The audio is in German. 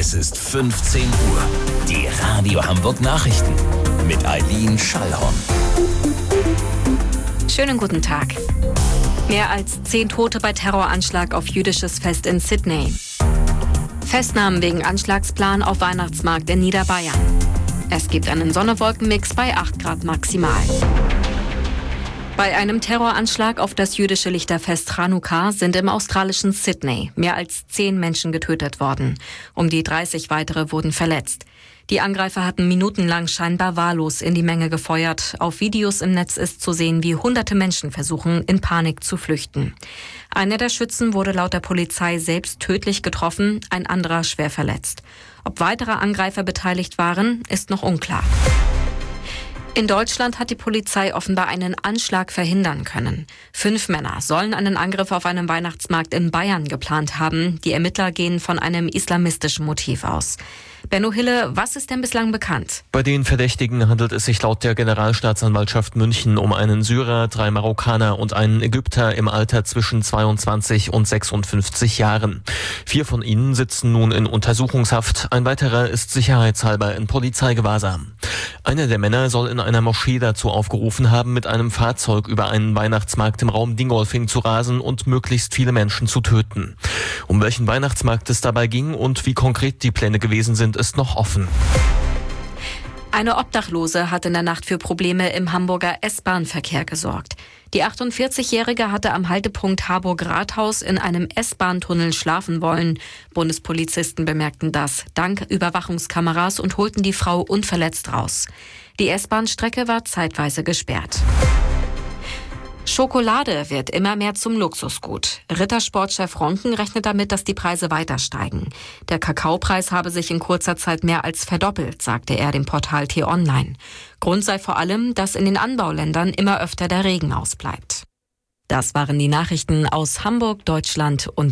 Es ist 15 Uhr. Die Radio Hamburg Nachrichten mit Eileen Schallhorn. Schönen guten Tag. Mehr als 10 Tote bei Terroranschlag auf jüdisches Fest in Sydney. Festnahmen wegen Anschlagsplan auf Weihnachtsmarkt in Niederbayern. Es gibt einen Sonne-Wolken-Mix bei 8 Grad maximal. Bei einem Terroranschlag auf das jüdische Lichterfest Chanukka sind im australischen Sydney mehr als 10 Menschen getötet worden. Um die 30 weitere wurden verletzt. Die Angreifer hatten minutenlang scheinbar wahllos in die Menge gefeuert. Auf Videos im Netz ist zu sehen, wie hunderte Menschen versuchen, in Panik zu flüchten. Einer der Schützen wurde laut der Polizei selbst tödlich getroffen, ein anderer schwer verletzt. Ob weitere Angreifer beteiligt waren, ist noch unklar. In Deutschland hat die Polizei offenbar einen Anschlag verhindern können. 5 Männer sollen einen Angriff auf einem Weihnachtsmarkt in Bayern geplant haben. Die Ermittler gehen von einem islamistischen Motiv aus. Benno Hille, was ist denn bislang bekannt? Bei den Verdächtigen handelt es sich laut der Generalstaatsanwaltschaft München um einen Syrer, 3 Marokkaner und einen Ägypter im Alter zwischen 22 und 56 Jahren. 4 von ihnen sitzen nun in Untersuchungshaft. Ein weiterer ist sicherheitshalber in Polizeigewahrsam. Einer der Männer soll in einer Moschee dazu aufgerufen haben, mit einem Fahrzeug über einen Weihnachtsmarkt im Raum Dingolfing zu rasen und möglichst viele Menschen zu töten. Um welchen Weihnachtsmarkt es dabei ging und wie konkret die Pläne gewesen sind, ist noch offen. Eine Obdachlose hat in der Nacht für Probleme im Hamburger S-Bahn-Verkehr gesorgt. Die 48-Jährige hatte am Haltepunkt Harburg-Rathaus in einem S-Bahn-Tunnel schlafen wollen. Bundespolizisten bemerkten das dank Überwachungskameras und holten die Frau unverletzt raus. Die S-Bahn-Strecke war zeitweise gesperrt. Schokolade wird immer mehr zum Luxusgut. Rittersportchef Ronken rechnet damit, dass die Preise weiter steigen. Der Kakaopreis habe sich in kurzer Zeit mehr als verdoppelt, sagte er dem Portal T-Online. Grund sei vor allem, dass in den Anbauländern immer öfter der Regen ausbleibt. Das waren die Nachrichten aus Hamburg, Deutschland und